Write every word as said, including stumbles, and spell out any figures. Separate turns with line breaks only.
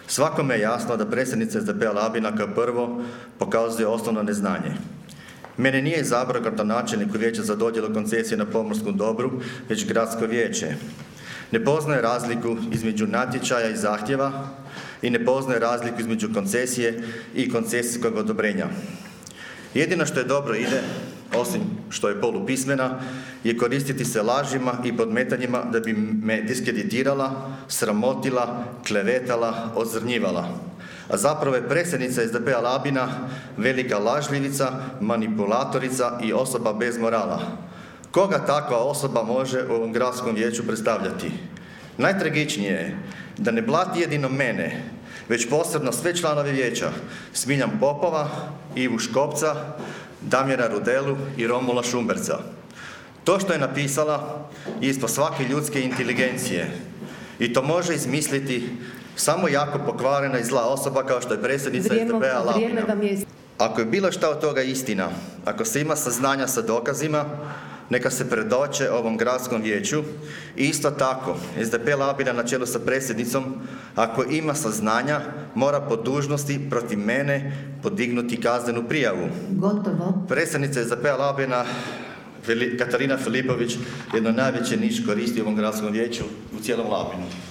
Svakome je jasno da predsjednica S D P-a Labina kao prvo pokazuje osnovno neznanje. Mene nije izabrao gradonačelnik u vijeće za dodjelu koncesije na pomorskom dobru, već gradsko vijeće. Ne poznaje razliku između natječaja i zahtjeva i ne poznaje razliku između koncesije i koncesijskog odobrenja. Jedino što je dobro ide, osim što je polupismena, je koristiti se lažima i podmetanjima da bi me diskreditirala, sramotila, klevetala, odzrnjivala. A zapravo je predsjednica S D P-a Labina velika lažljivica, manipulatorica i osoba bez morala. Koga takva osoba može u ovom gradskom vijeću predstavljati? Najtragičnije je da ne blati jedino mene, već posebno sve članove vijeća, Smiljan Popova, Ivu Škopca, Damjana Rudelu i Romula Šumberca. To što je napisala je ispod svake ljudske inteligencije i to može izmisliti samo jako pokvarena i zla osoba kao što je predsjednica S D P-a Labina. Ako je bilo šta od toga istina, ako se ima saznanja sa dokazima, neka se predoče ovom gradskom vijeću. I isto tako, S D P Labina na čelu sa predsjednicom, ako ima saznanja, mora po dužnosti protiv mene podignuti kaznenu prijavu.
Gotovo.
Predsjednica S D P Labina, Katarina Filipović, jedno najveće niš koristi u ovom gradskom vijeću u cijelom Labinu.